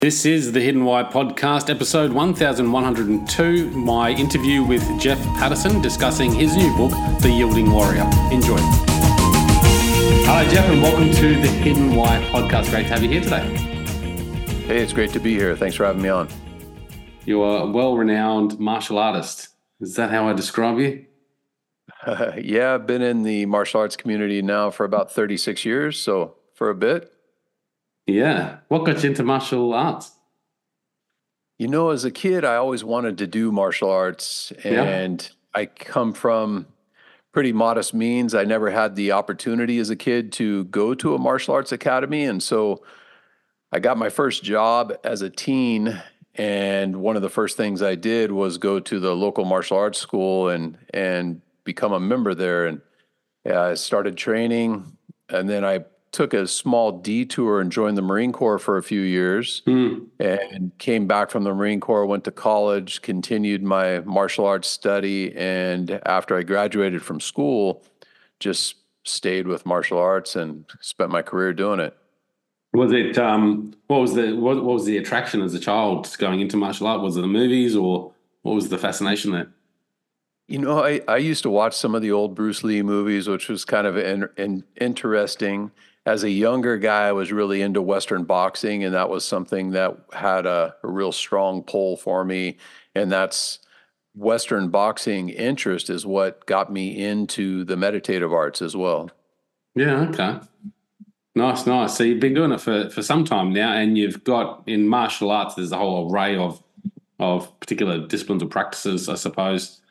This is the Hidden Why podcast, episode 1102, my interview with Jeff Patterson discussing his new book, The Yielding Warrior. Enjoy. Hello, Jeff, and welcome to the Hidden Why podcast. Great to have you here today. Hey, it's great to be here. Thanks for having me on. You are a well-renowned martial artist. Is that how I describe you? Yeah, I've been in the martial arts community now for about 36 years, so for a bit. Yeah. What got you into martial arts? You know, as a kid, I always wanted to do martial arts, and I come from pretty modest means. I never had the opportunity as a kid to go to a martial arts academy, and so I got my first job as a teen, and one of the first things I did was go to the local martial arts school and become a member there. And I started training, and then I took a small detour and joined the Marine Corps for a few years and came back from the Marine Corps, went to college, continued my martial arts study. And after I graduated from school, just stayed with martial arts and spent my career doing it. Was it what was the attraction as a child going into martial art? Was it the movies, or what was the fascination there? You know, I used to watch some of the old Bruce Lee movies, which was kind of interesting. As a younger guy, I was really into Western boxing, and that was something that had a real strong pull for me. And that's Western boxing interest is what got me into the meditative arts as well. Yeah, okay. Nice. So you've been doing it for some time now, and you've got in martial arts, there's a whole array of particular disciplines or practices, I suppose.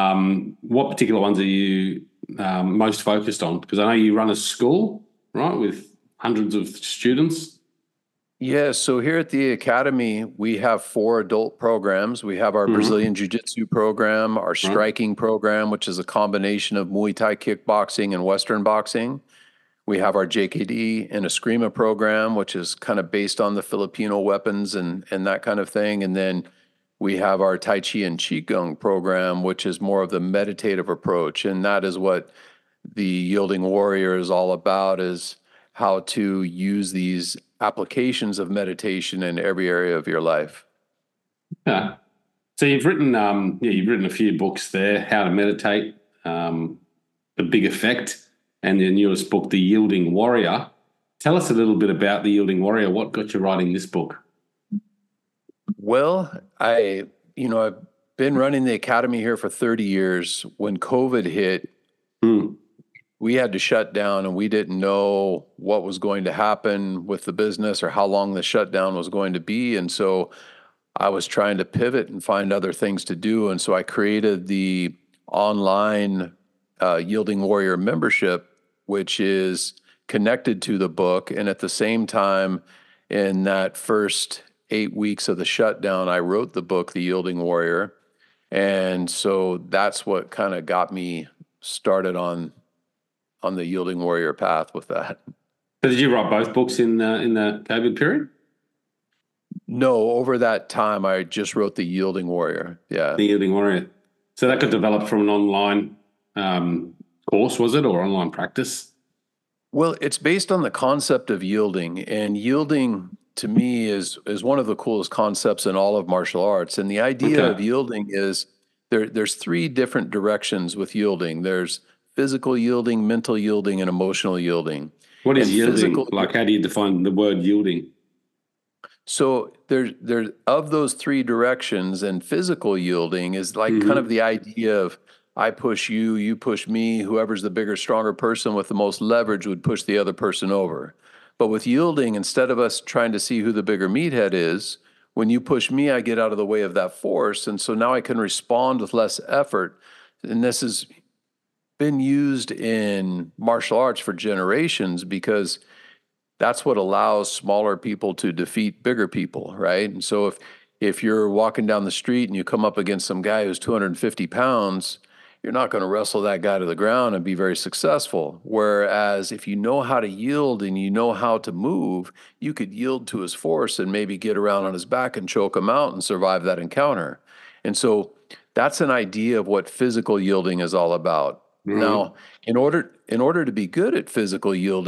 What particular ones are you most focused on? Because I know you run a school, right, with hundreds of students. Yeah, so here at the Academy, we have 4 adult programs. We have our Brazilian Jiu-Jitsu program, our striking program, which is a combination of Muay Thai kickboxing and Western boxing. We have our JKD and Eskrima program, which is kind of based on the Filipino weapons and that kind of thing. And then we have our Tai Chi and Qigong program, which is more of the meditative approach. And that is what the Yielding Warrior is all about, is how to use these applications of meditation in every area of your life. Yeah. So you've written a few books there, How to Meditate, The Big Effect, and the newest book, The Yielding Warrior. Tell us a little bit about The Yielding Warrior. What got you writing this book? Well, I've been running the Academy here for 30 years. When COVID hit, we had to shut down, and we didn't know what was going to happen with the business or how long the shutdown was going to be. And so I was trying to pivot and find other things to do. And so I created the online Yielding Warrior membership, which is connected to the book. And at the same time, in that first 8 weeks of the shutdown, I wrote the book, The Yielding Warrior. And so that's what kind of got me started on the Yielding Warrior path with that. So did you write both books in the COVID period? No, over that time, I just wrote The Yielding Warrior. Yeah. The Yielding Warrior. So that got developed from an online course, was it, or online practice? Well, it's based on the concept of yielding, and yielding to me is one of the coolest concepts in all of martial arts. And the idea of yielding is there's 3 different directions with yielding. There's physical yielding, mental yielding, and emotional yielding. What is yielding? Like, how do you define the word yielding? So there's of those 3 directions, and physical yielding is like kind of the idea of I push you, you push me, whoever's the bigger, stronger person with the most leverage would push the other person over. But with yielding, instead of us trying to see who the bigger meathead is, when you push me, I get out of the way of that force. And so now I can respond with less effort. And this has been used in martial arts for generations because that's what allows smaller people to defeat bigger people, right? And so if you're walking down the street and you come up against some guy who's 250 pounds, you're not going to wrestle that guy to the ground and be very successful. Whereas if you know how to yield and you know how to move, you could yield to his force and maybe get around on his back and choke him out and survive that encounter. And so that's an idea of what physical yielding is all about. Now, in order to be good at physical yielding,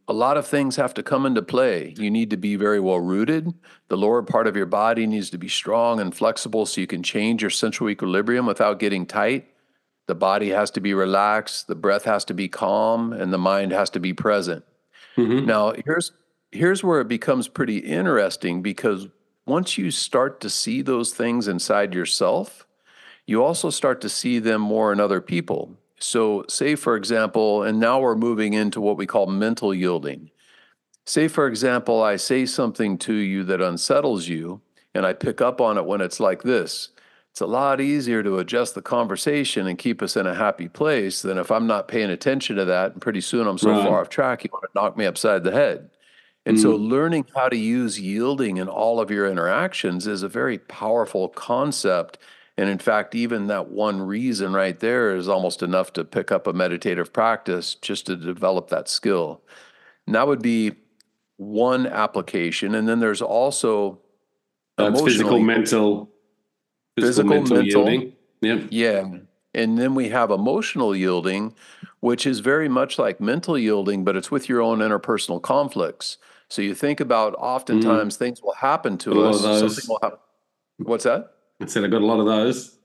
a lot of things have to come into play. You need to be very well rooted. The lower part of your body needs to be strong and flexible so you can change your central equilibrium without getting tight. The body has to be relaxed, the breath has to be calm, and the mind has to be present. Hmm. Now, here's where it becomes pretty interesting, because once you start to see those things inside yourself, you also start to see them more in other people. So, say, for example, and now we're moving into what we call mental yielding. Say, for example, I say something to you that unsettles you, and I pick up on it when it's like this. It's a lot easier to adjust the conversation and keep us in a happy place than if I'm not paying attention to that. And pretty soon I'm so far Right. off track, you want to knock me upside the head. And so, Mm. learning how to use yielding in all of your interactions is a very powerful concept. And in fact, even that one reason right there is almost enough to pick up a meditative practice just to develop that skill. And that would be one application. And then there's also That's emotional yielding, physical, physical, mental mental. yielding. Yep. Yeah. And then we have emotional yielding, which is very much like mental yielding, but it's with your own interpersonal conflicts. So you think about, Mm. oftentimes things will happen Got a to lot us. of Something those. will happen. What's that? I said I got a lot of those.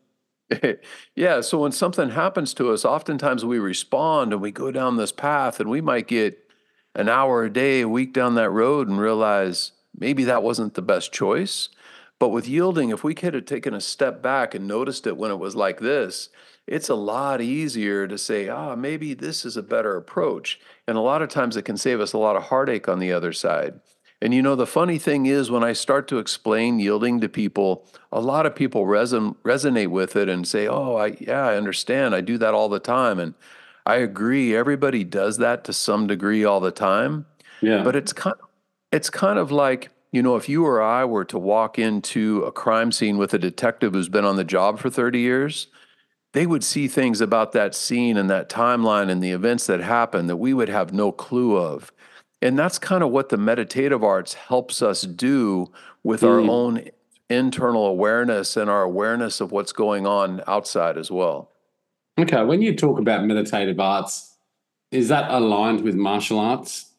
Yeah. So when something happens to us, oftentimes we respond and we go down this path, and we might get an hour a day, a week down that road and realize maybe that wasn't the best choice. But with yielding, if we could have taken a step back and noticed it when it was like this, it's a lot easier to say, maybe this is a better approach. And a lot of times it can save us a lot of heartache on the other side. And the funny thing is, when I start to explain yielding to people, a lot of people resonate with it and say, "Oh, I understand. I do that all the time." And I agree. Everybody does that to some degree all the time. Yeah. But it's kind of like, if you or I were to walk into a crime scene with a detective who's been on the job for 30 years, they would see things about that scene and that timeline and the events that happened that we would have no clue of. And that's kind of what the meditative arts helps us do with our Mm. own internal awareness and our awareness of what's going on outside as well. Okay. When you talk about meditative arts, is that aligned with martial arts,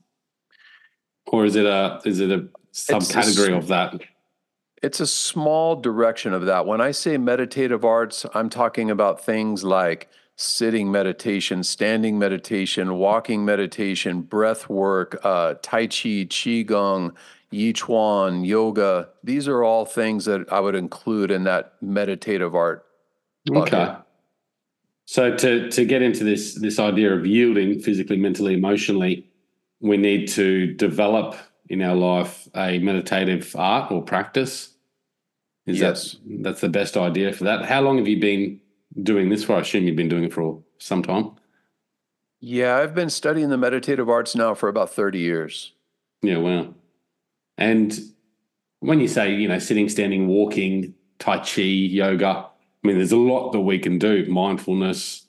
or is it a It's a, s- subcategory of that? it's a small direction of that. When I say meditative arts, I'm talking about things like sitting meditation, standing meditation, walking meditation, breath work, Tai Chi, Qigong, Yichuan, yoga. These are all things that I would include in that meditative art Okay. bucket. So to get into this idea of yielding physically, mentally, emotionally, we need to develop in our life a meditative art or practice. Is Yes. that's the best idea for that? How long have you been doing this for? I assume you've been doing it for some time. Yeah, I've been studying the meditative arts now for about 30 years. Yeah, wow. And when you say, sitting, standing, walking, Tai Chi, yoga, I mean, there's a lot that we can do, mindfulness.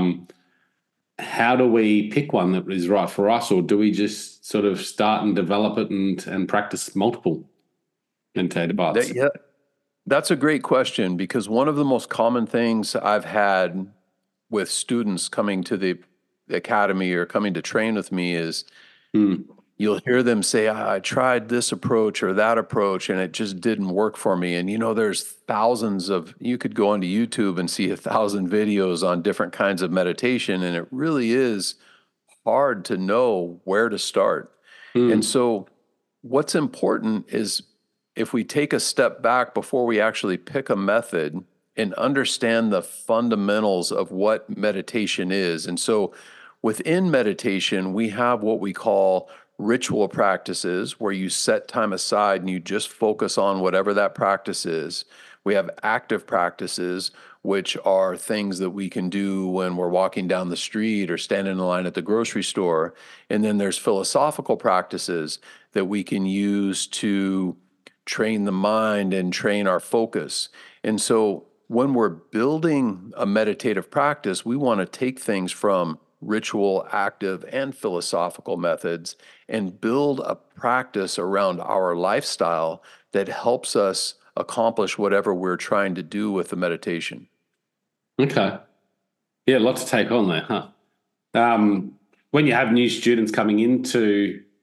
How do we pick one that is right for us, or do we just sort of start and develop it and practice multiple meditative That, arts? yeah, that's a great question, because one of the most common things I've had with students coming to the academy or coming to train with me is, Mm. you'll hear them say, I tried this approach or that approach and it just didn't work for me. And there's you could go onto YouTube and see 1,000 videos on different kinds of meditation, and it really is hard to know where to start. And Mm. so, what's important is, if we take a step back before we actually pick a method and understand the fundamentals of what meditation is. And so, within meditation, we have what we call ritual practices, where you set time aside and you just focus on whatever that practice is. We have active practices, which are things that we can do when we're walking down the street or standing in line at the grocery store. And then there's philosophical practices that we can use to train the mind and train our focus. And so when we're building a meditative practice, we want to take things from ritual, active, and philosophical methods and build a practice around our lifestyle that helps us accomplish whatever we're trying to do with the meditation. Okay. Yeah, a lot to take on there, huh? When you have new students coming into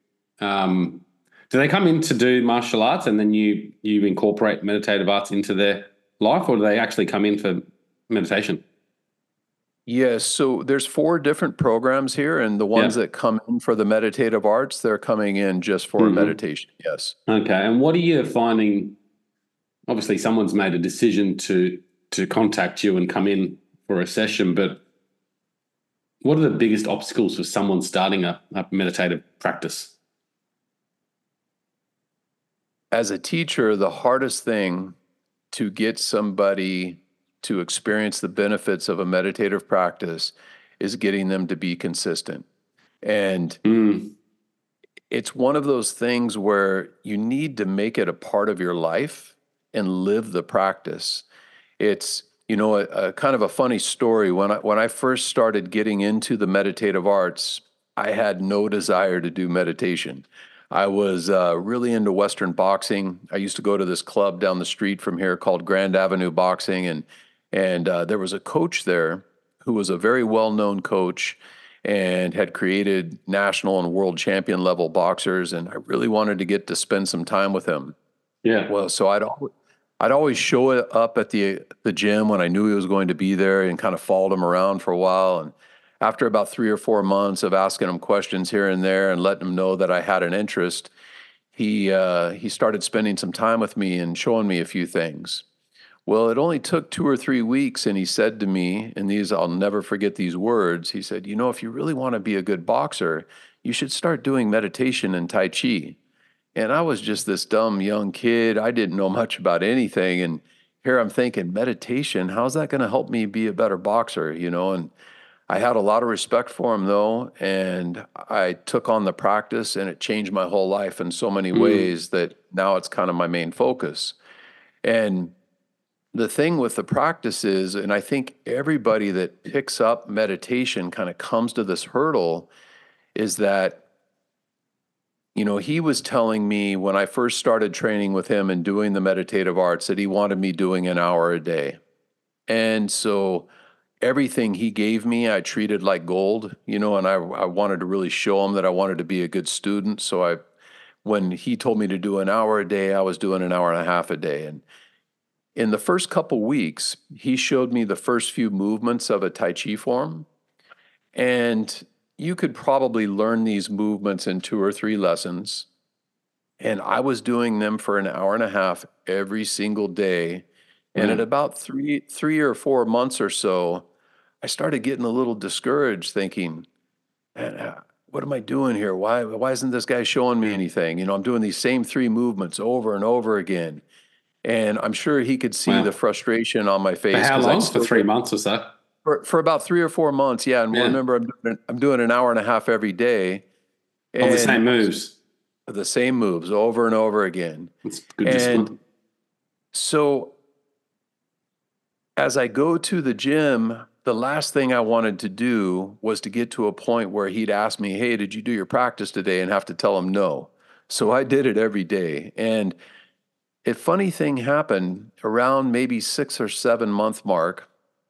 do they come in to do martial arts and then you incorporate meditative arts into their life, or do they actually come in for meditation? Yes, so there's 4 different programs here, and the ones Yeah. that come in for the meditative arts, they're coming in just for Hmm. meditation. Yes. Okay. And what are you finding? Obviously, someone's made a decision to contact you and come in for a session, but what are the biggest obstacles for someone starting a meditative practice? As a teacher, the hardest thing to get somebody to experience the benefits of a meditative practice is getting them to be consistent. And Mm. it's one of those things where you need to make it a part of your life and live the practice. It's, a kind of a funny story. When I first started getting into the meditative arts, I had no desire to do meditation. I was really into Western boxing. I used to go to this club down the street from here called Grand Avenue Boxing, and there was a coach there who was a very well-known coach and had created national and world champion level boxers, and I really wanted to get to spend some time with him. Yeah. Well, so I'd always show up at the gym when I knew he was going to be there and kind of followed him around for a while. And after about 3 or 4 months of asking him questions here and there and letting him know that I had an interest, he started spending some time with me and showing me a few things. Well, it only took 2 or 3 weeks, and he said to me, and these I'll never forget these words. He said, if you really want to be a good boxer, you should start doing meditation and Tai Chi. And I was just this dumb young kid. I didn't know much about anything. And here I'm thinking, meditation, how's that going to help me be a better boxer? And I had a lot of respect for him, though. And I took on the practice, and it changed my whole life in so many Mm. ways that now it's kind of my main focus. And the thing with the practice is, and I think everybody that picks up meditation kind of comes to this hurdle, is that he was telling me when I first started training with him and doing the meditative arts that he wanted me doing an hour a day. And so everything he gave me, I treated like gold, and I wanted to really show him that I wanted to be a good student. So when he told me to do an hour a day, I was doing an hour and a half a day. And in the first couple weeks, he showed me the first few movements of a Tai Chi form. And you could probably learn these movements in 2 or 3 lessons. And I was doing them for an hour and a half every single day. And at Wow. about 3 or 4 months or so, I started getting a little discouraged, thinking, man, what am I doing here? Why isn't this guy showing me anything? I'm doing these same 3 movements over and over again. And I'm sure he could see the Wow. frustration on my For face how because I'd long? For still 3 months or so? for about 3 or 4 months. Yeah. And Yeah. remember, I'm doing an hour and a half every day. Of the And same moves. the same moves over and over again. It's good And discipline. so as I go to the gym, the last thing I wanted to do was to get to a point where he'd ask me, "Hey, did you do your practice today?" and have to tell him no. So I did it every day. And a funny thing happened around maybe 6 or 7 month mark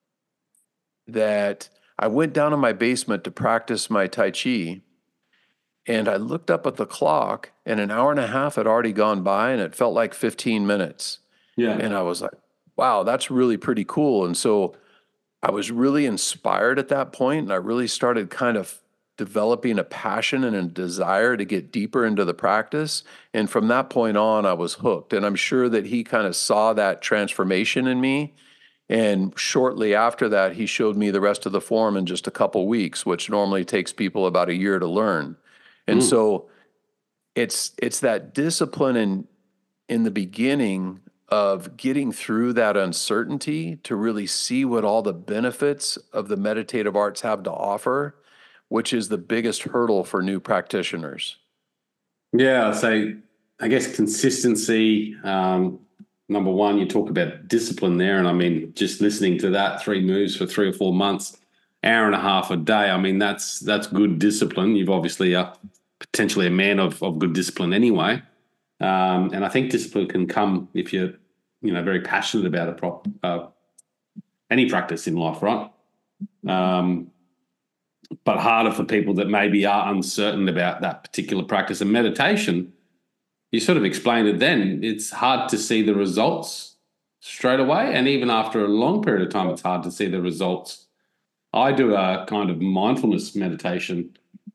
that I went down in my basement to practice my Tai Chi. And I looked up at the clock, and an hour and a half had already gone by, and it felt like 15 minutes. Yeah. And I was like, wow, that's really pretty cool. And so I was really inspired at that point, and I really started kind of developing a passion and a desire to get deeper into the practice. And from that point on, I was hooked. And I'm sure that he kind of saw that transformation in me. And shortly after that, he showed me the rest of the form in just a couple weeks, which normally takes people about a year to learn. And Mm. so it's that discipline in the beginning of getting through that uncertainty to really see what all the benefits of the meditative arts have to offer, which is the biggest hurdle for new practitioners. Yeah. So I guess consistency. Number one, you talk about discipline there. And I mean, just listening to that 3 moves for 3 or 4 months, hour and a half a day. I mean, that's good discipline. You've obviously potentially a man of good discipline anyway. And I think discipline can come if you're, very passionate about any practice in life, right? Um, but harder for people that maybe are uncertain about that particular practice. And meditation, you sort of explained it then, it's hard to see the results straight away. And even after a long period of time, it's hard to see the results. I do a kind of mindfulness meditation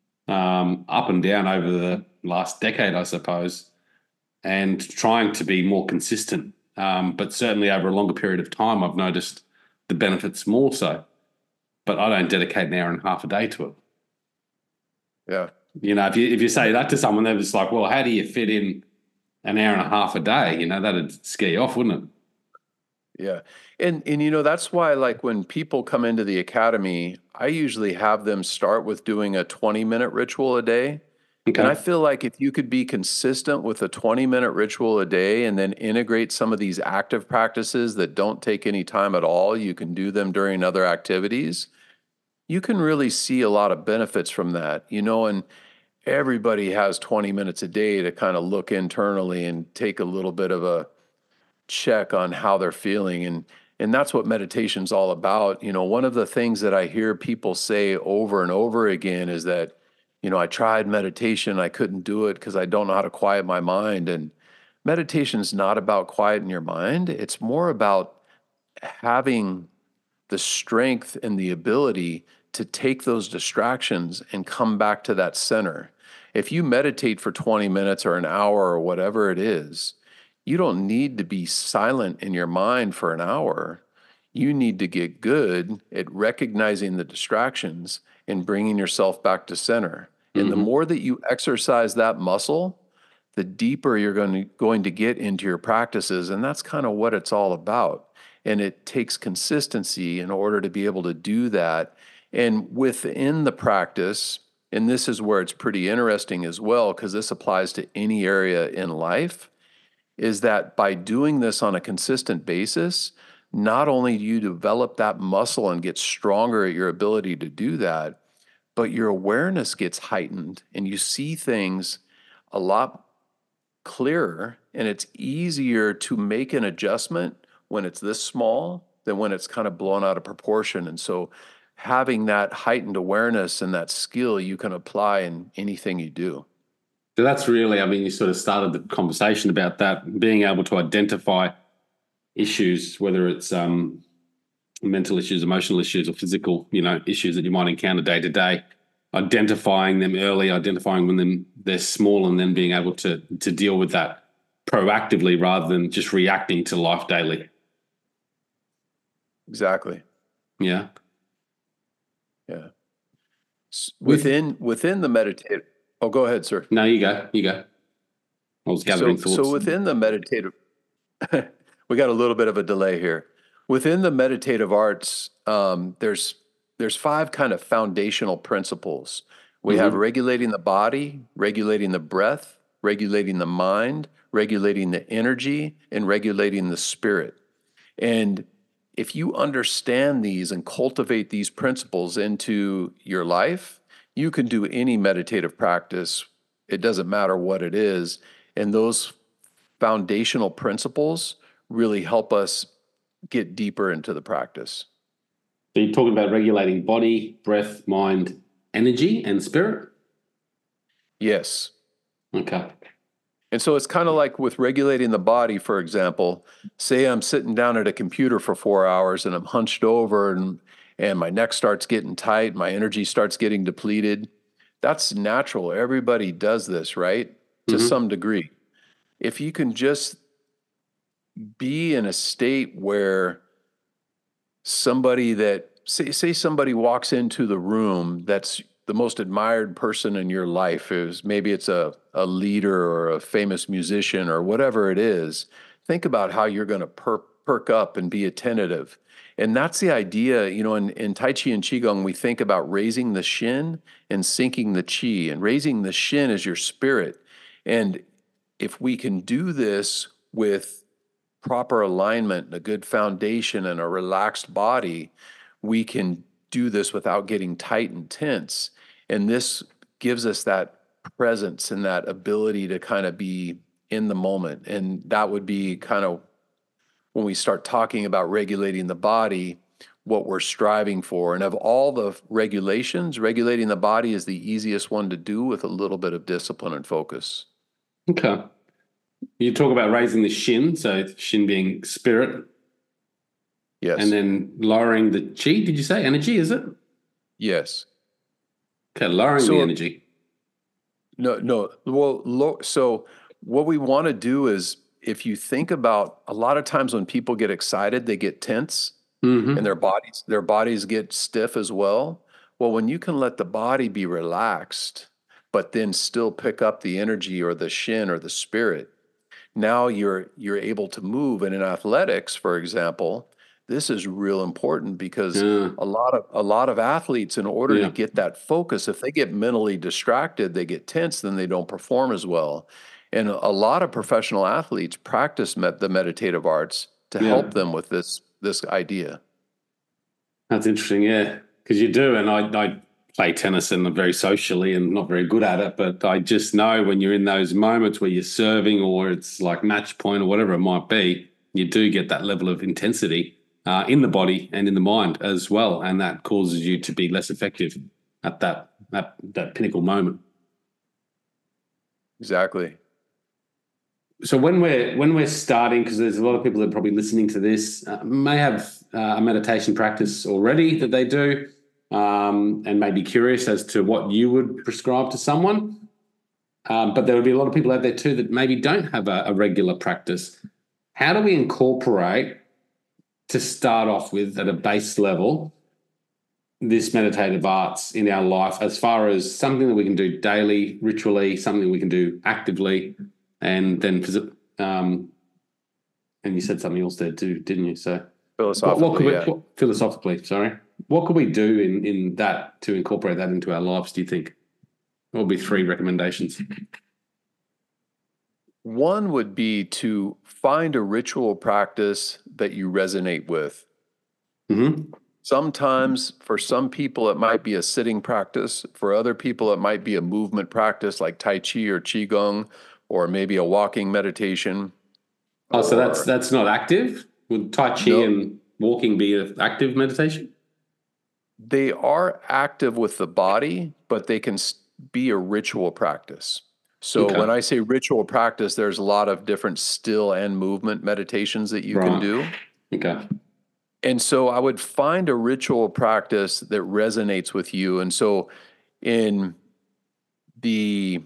up and down over the last decade, I suppose, and trying to be more consistent. But certainly over a longer period of time, I've noticed the benefits more so. But I don't dedicate an hour and a half a day to it. Yeah. If you say that to someone, they're just like, well, how do you fit in an hour and a half a day? That'd scare you off, wouldn't it? Yeah. And that's why, like, when people come into the academy, I usually have them start with doing a 20-minute ritual a day. And I Okay. feel like if you could be consistent with a 20-minute ritual a day and then integrate some of these active practices that don't take any time at all, you can do them during other activities. You can really see a lot of benefits from that, and everybody has 20 minutes a day to kind of look internally and take a little bit of a check on how they're feeling. And that's what meditation's all about. One of the things that I hear people say over and over again is that, I tried meditation, I couldn't do it because I don't know how to quiet my mind. And meditation's not about quieting your mind. It's more about having the strength and the ability to take those distractions and come back to that center. If you meditate for 20 minutes or an hour or whatever it is, you don't need to be silent in your mind for an hour. You need to get good at recognizing the distractions and bringing yourself back to center. And the Mm-hmm. more that you exercise that muscle, the deeper you're going to get into your practices. And that's kind of what it's all about. And it takes consistency in order to be able to do that. And within the practice, and this is where it's pretty interesting as well, because this applies to any area in life, is that by doing this on a consistent basis, not only do you develop that muscle and get stronger at your ability to do that, but your awareness gets heightened and you see things a lot clearer, and it's easier to make an adjustment when it's this small than when it's kind of blown out of proportion. And so having that heightened awareness and that skill you can apply in anything you do. So that's really, I mean, you sort of started the conversation about that, being able to identify issues, whether it's mental issues, emotional issues, or physical, issues that you might encounter day to day, identifying them early, identifying when they're small, and then being able to deal with that proactively rather than just reacting to life daily. Exactly. Yeah. Yeah. With Within the meditative. Oh, go ahead, sir. No, you go. You go. I was gathering So thoughts. within the meditative, we got a little bit of a delay here. Within the meditative arts, there's five kind of foundational principles. We have Mm-hmm. regulating the body, regulating the breath, regulating the mind, regulating the energy, and regulating the spirit. And if you understand these and cultivate these principles into your life, you can do any meditative practice. It doesn't matter what it is. And those foundational principles really help us get deeper into the practice. So you're talking about regulating body, breath, mind, energy, and spirit? Yes. Okay. And so it's kind of like with regulating the body, for example. Say I'm sitting down at a computer for 4 hours and I'm hunched over and my neck starts getting tight, my energy starts getting depleted. That's natural. Everybody does this, right? To Mm-hmm. some degree. If you can just be in a state where somebody that say somebody walks into the room that's the most admired person in your life, is maybe it's a leader or a famous musician or whatever it is. Think about how you're going to perk up and be attentive. And that's the idea, in Tai Chi and Qigong, we think about raising the shin and sinking the qi. And raising the shin is your spirit. And if we can do this with proper alignment, a good foundation, and a relaxed body, we can do this without getting tight and tense. And this gives us that presence and that ability to kind of be in the moment. And that would be kind of when we start talking about regulating the body, what we're striving for. And of all the regulations, regulating the body is the easiest one to do with a little bit of discipline and focus. Okay. You talk about raising the shin, so shin being spirit, Yes. and then lowering the chi. Did you say energy? Is it? Yes. Okay, lowering the energy. No. Well, so what we want to do is, if you think about, a lot of times when people get excited, they get tense, and their bodies get stiff as well. Well, when you can let the body be relaxed, but then still pick up the energy or the shin or the spirit, now you're able to move. And in athletics, for example, this is real important because a lot of athletes, in order to get that focus, if they get mentally distracted, they get tense, then they don't perform as well. And a lot of professional athletes practice the meditative arts to help them with this idea. That's interesting, yeah, because you do, and I play tennis and I'm very socially and not very good at it, but I just know when you're in those moments where you're serving or it's like match point or whatever it might be, you do get that level of intensity in the body and in the mind as well, and that causes you to be less effective at that pinnacle moment. Exactly. So when we're starting, because there's a lot of people that are probably listening to this may have a meditation practice already that they do, and may be curious as to what you would prescribe to someone. But there would be a lot of people out there too that maybe don't have a regular practice. How do we incorporate, to start off with at a base level, this meditative arts in our life, as far as something that we can do daily, ritually, something we can do actively? And then, and you said something else there too, didn't you? So philosophically, sorry. What could we do in that to incorporate that into our lives, do you think? What would be 3 recommendations? One would be to find a ritual practice that you resonate with. Mm-hmm. Sometimes for some people, it might be a sitting practice. For other people, it might be a movement practice like Tai Chi or Qigong, or maybe a walking meditation. Oh, so that's not active? Would Tai Chi and walking be an active meditation? They are active with the body, but they can be a ritual practice. So when I say ritual practice, there's a lot of different still and movement meditations that you can do. Okay. And so I would find a ritual practice that resonates with you. And so in the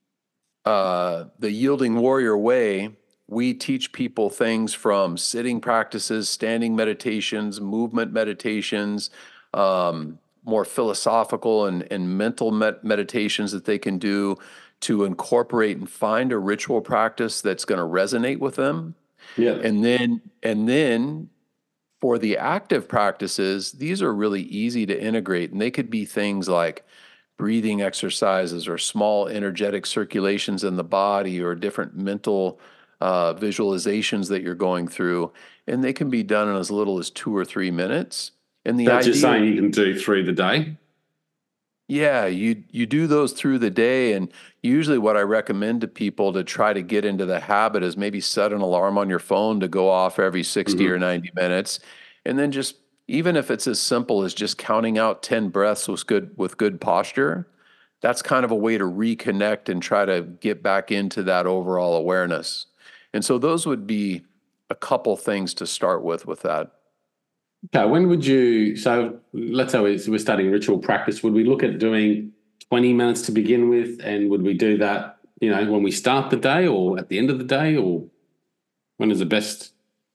Yielding Warrior Way, we teach people things from sitting practices, standing meditations, movement meditations, more philosophical and mental meditations that they can do, to incorporate and find a ritual practice that's going to resonate with them. Yeah. And then for the active practices, these are really easy to integrate, and they could be things like breathing exercises or small energetic circulations in the body, or different mental visualizations that you're going through. And they can be done in as little as 2 or 3 minutes. And that's just saying you can do through the day? Yeah, you do those through the day. And usually what I recommend to people to try to get into the habit is maybe set an alarm on your phone to go off every 60 or 90 minutes. And then just, even if it's as simple as just counting out 10 breaths with good posture, that's kind of a way to reconnect and try to get back into that overall awareness. And so those would be a couple things to start with that. Okay, when would you, so let's say we're starting ritual practice, would we look at doing 20 minutes to begin with, and would we do that, when we start the day or at the end of the day, or when is the best?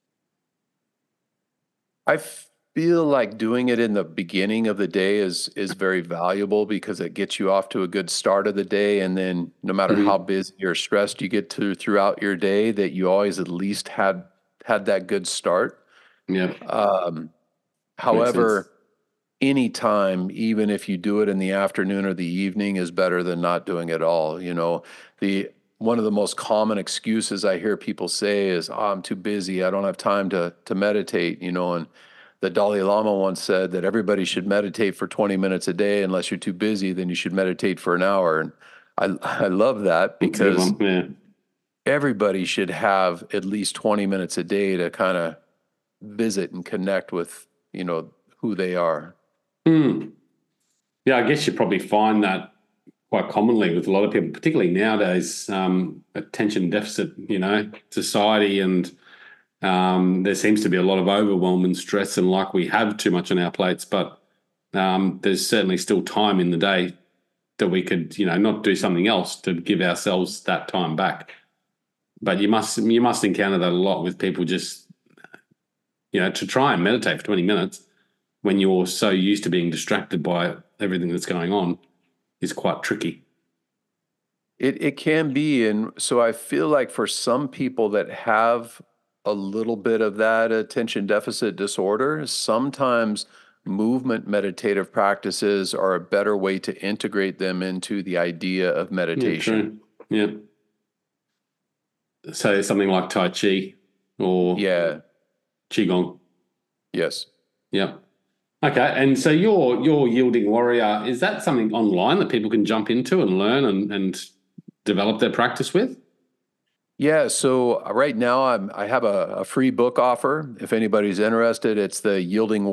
I feel like doing it in the beginning of the day is very valuable, because it gets you off to a good start of the day, and then no matter how busy or stressed you get throughout your day, that you always at least had that good start. Yeah. However, anytime, even if you do it in the afternoon or the evening, is better than not doing it at all. One of the most common excuses I hear people say is, "Oh, I'm too busy. I don't have time to meditate." And the Dalai Lama once said that everybody should meditate for 20 minutes a day. Unless you're too busy, then you should meditate for an hour. And I love that, because everybody should have at least 20 minutes a day to kind of visit and connect with, who they are. Yeah, I guess you probably find that quite commonly with a lot of people, particularly nowadays, attention deficit, society, and there seems to be a lot of overwhelm and stress, and like we have too much on our plates, but there's certainly still time in the day that we could, not do something else to give ourselves that time back. But you must encounter that a lot with people just, to try and meditate for 20 minutes when you're so used to being distracted by everything that's going on is quite tricky. It can be. And so I feel like for some people that have a little bit of that attention deficit disorder, sometimes movement meditative practices are a better way to integrate them into the idea of meditation. Yeah, true. Yeah. So something like Tai Chi or Qigong. Yes. Yeah. Okay. And so your Yielding Warrior, is that something online that people can jump into and learn and develop their practice with? Yeah. So right now I have a free book offer. If anybody's interested, it's the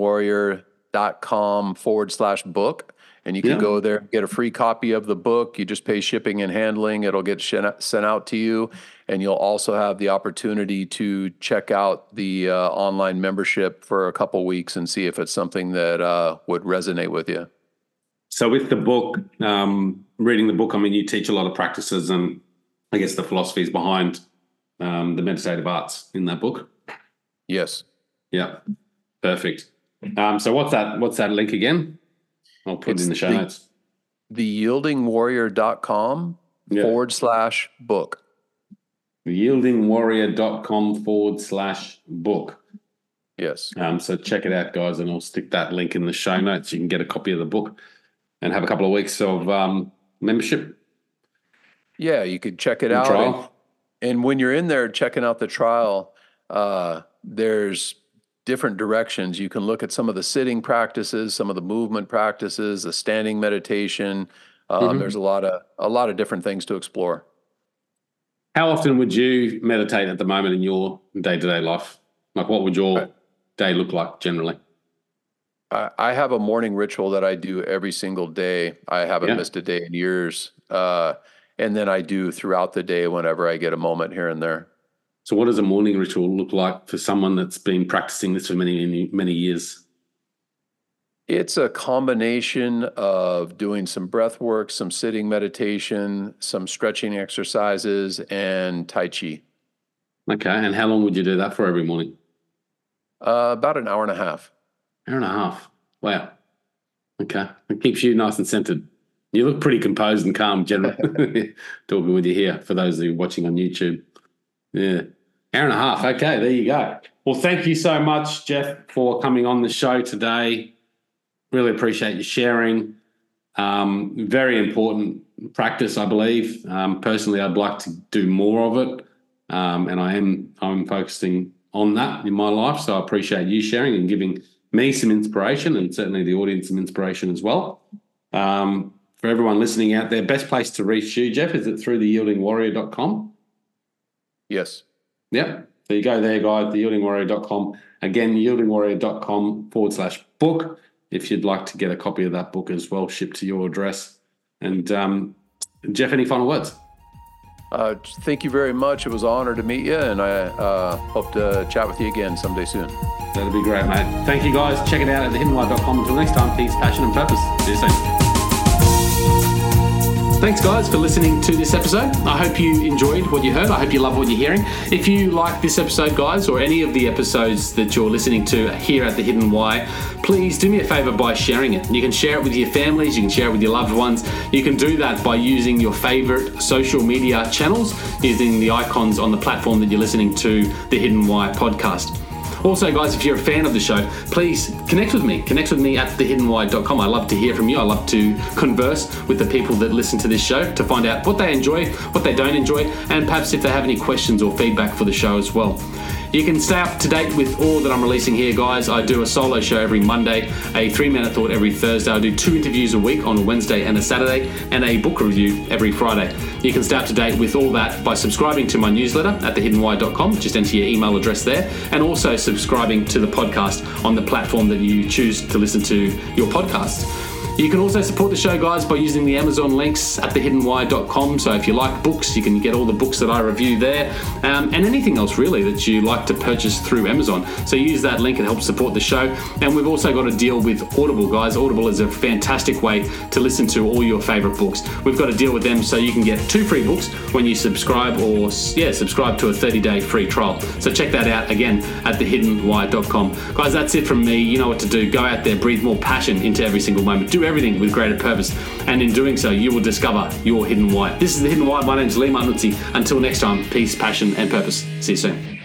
yieldingwarrior.com/book. And you can go there, get a free copy of the book. You just pay shipping and handling. It'll get sent out to you. And you'll also have the opportunity to check out the online membership for a couple weeks and see if it's something that would resonate with you. So with the book, reading the book, I mean, you teach a lot of practices and I guess the philosophies behind the meditative arts in that book. Yes. Yeah. Perfect. So what's that link again? I'll put it in the show notes. The yieldingwarrior.com/book. Yieldingwarrior.com/book. Yes. So check it out, guys, and I'll stick that link in the show notes. You can get a copy of the book and have a couple of weeks of membership. Yeah, you could check it out. Trial. And when you're in there checking out the trial, there's different directions. You can look at some of the sitting practices, some of the movement practices, the standing meditation. There's a lot of different things to explore. How often would you meditate at the moment in your day-to-day life? Like, what would your day look like generally? I have a morning ritual that I do every single day. I haven't missed a day in years. And then I do throughout the day whenever I get a moment here and there. So what does a morning ritual look like for someone that's been practicing this for many, many years? It's a combination of doing some breath work, some sitting meditation, some stretching exercises, and Tai Chi. Okay. And how long would you do that for every morning? About an hour and a half. Hour and a half. Wow. Okay. It keeps you nice and centered. You look pretty composed and calm generally talking with you here for those who are watching on YouTube. Yeah. Hour and a half. Okay, there you go. Well, thank you so much, Jeff, for coming on the show today. Really appreciate you sharing. Very important practice, I believe. Personally, I'd like to do more of it, and I'm focusing on that in my life. So I appreciate you sharing and giving me some inspiration, and certainly the audience some inspiration as well. For everyone listening out there, best place to reach you, Jeff, is it through the yieldingwarrior.com? Yes. Yep. There you go there, guys, theyieldingwarrior.com. Again, yieldingwarrior.com/book if you'd like to get a copy of that book as well, shipped to your address. And Jeff, any final words? Thank you very much. It was an honor to meet you, and I hope to chat with you again someday soon. That'll be great, mate. Thank you, guys. Check it out at thehiddenwhy.com. Until next time, peace, passion, and purpose. See you soon. Thanks, guys, for listening to this episode. I hope you enjoyed what you heard. I hope you love what you're hearing. If you like this episode, guys, or any of the episodes that you're listening to here at The Hidden Why, please do me a favor by sharing it. You can share it with your families. You can share it with your loved ones. You can do that by using your favorite social media channels, using the icons on the platform that you're listening to The Hidden Why podcast. Also, guys, if you're a fan of the show, please connect with me. Connect with me at thehiddenwhy.com. I love to hear from you. I love to converse with the people that listen to this show to find out what they enjoy, what they don't enjoy, and perhaps if they have any questions or feedback for the show as well. You can stay up to date with all that I'm releasing here, guys. I do a solo show every Monday, a 3-minute thought every Thursday. I do 2 interviews a week on a Wednesday and a Saturday, and a book review every Friday. You can stay up to date with all that by subscribing to my newsletter at thehiddenwhy.com. Just enter your email address there, and also subscribing to the podcast on the platform that you choose to listen to your podcast. You can also support the show, guys, by using the Amazon links at thehiddenwhy.com. So if you like books, you can get all the books that I review there, and anything else really that you like to purchase through Amazon. So use that link, it helps support the show. And we've also got a deal with Audible, guys. Audible is a fantastic way to listen to all your favorite books. We've got a deal with them so you can get 2 free books when you subscribe, or subscribe to a 30-day free trial. So check that out again at thehiddenwhy.com. Guys, that's it from me. You know what to do. Go out there, breathe more passion into every single moment. Do everything with greater purpose, and in doing so you will discover your hidden why. This is The Hidden Why. My name's Lee Martinuzzi. Until next time, peace, passion and purpose. See you soon.